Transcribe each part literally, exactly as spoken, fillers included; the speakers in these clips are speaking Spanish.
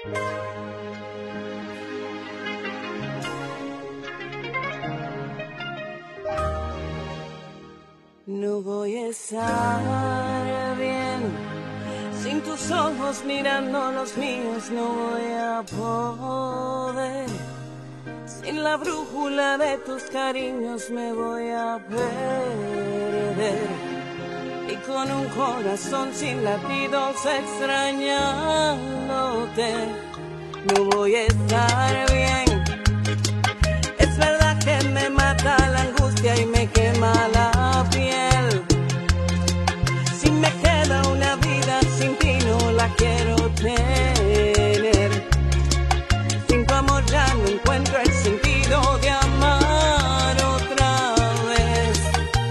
No voy a estar bien sin tus ojos mirando los míos, no voy a poder. Sin la brújula de tus cariños me voy a perder. Y con un corazón sin latidos extrañándote, no voy a estar bien. Es verdad que me mata la angustia y me quema la piel. Si me queda una vida sin ti no la quiero tener. Sin tu amor ya no encuentro el sentido de amar otra vez.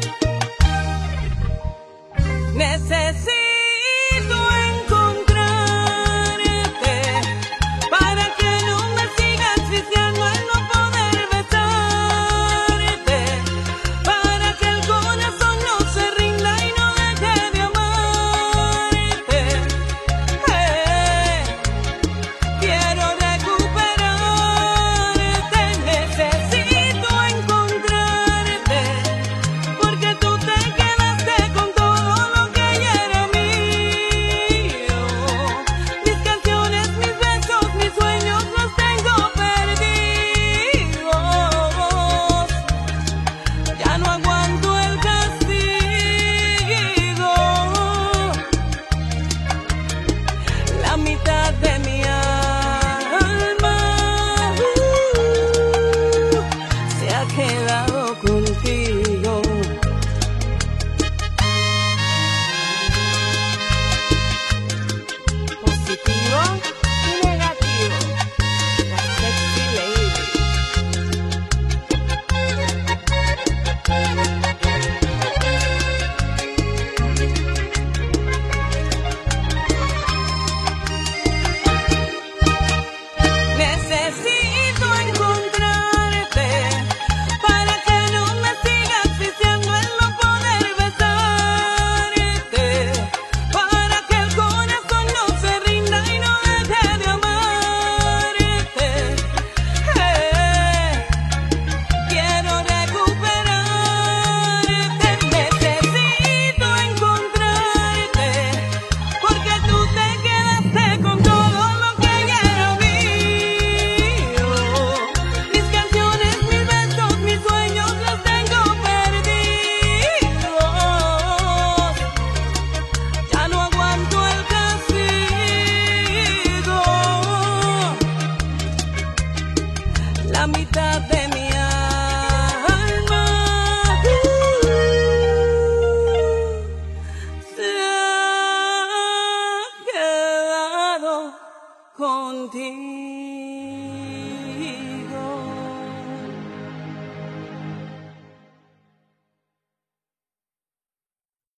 Necesito contigo.